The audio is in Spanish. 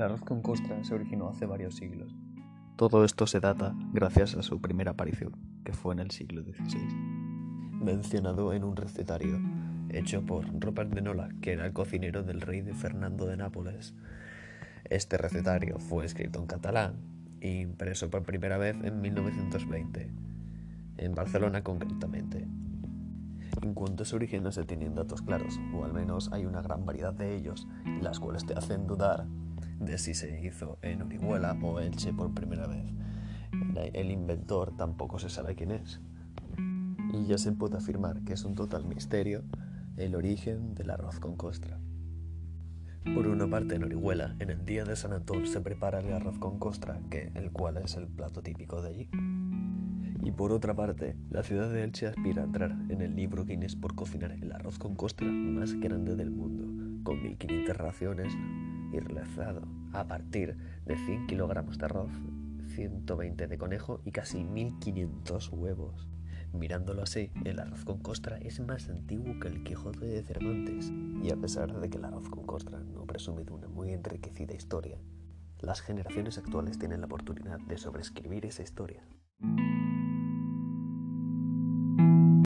El arroz con costra se originó hace varios siglos. Todo esto se data gracias a su primera aparición, que fue en el siglo XVI, mencionado en un recetario hecho por Robert de Nola, que era el cocinero del rey de Fernando de Nápoles. Este recetario fue escrito en catalán e impreso por primera vez en 1920, en Barcelona concretamente. En cuanto a su origen no se tienen datos claros, o al menos hay una gran variedad de ellos, las cuales te hacen dudar de si se hizo en Orihuela o Elche por primera vez. El inventor tampoco se sabe quién es. Y ya se puede afirmar que es un total misterio el origen del arroz con costra. Por una parte, en Orihuela, en el día de San Antón se prepara el arroz con costra, el cual es el plato típico de allí. Y por otra parte, la ciudad de Elche aspira a entrar en el libro Guinness por cocinar el arroz con costra más grande del mundo, con 1500 raciones y realizado a partir de 100 kilogramos de arroz, 120 de conejo y casi 1500 huevos. Mirándolo así, el arroz con costra es más antiguo que el Quijote de Cervantes, y a pesar de que el arroz con costra no presume de una muy enriquecida historia, las generaciones actuales tienen la oportunidad de sobreescribir esa historia.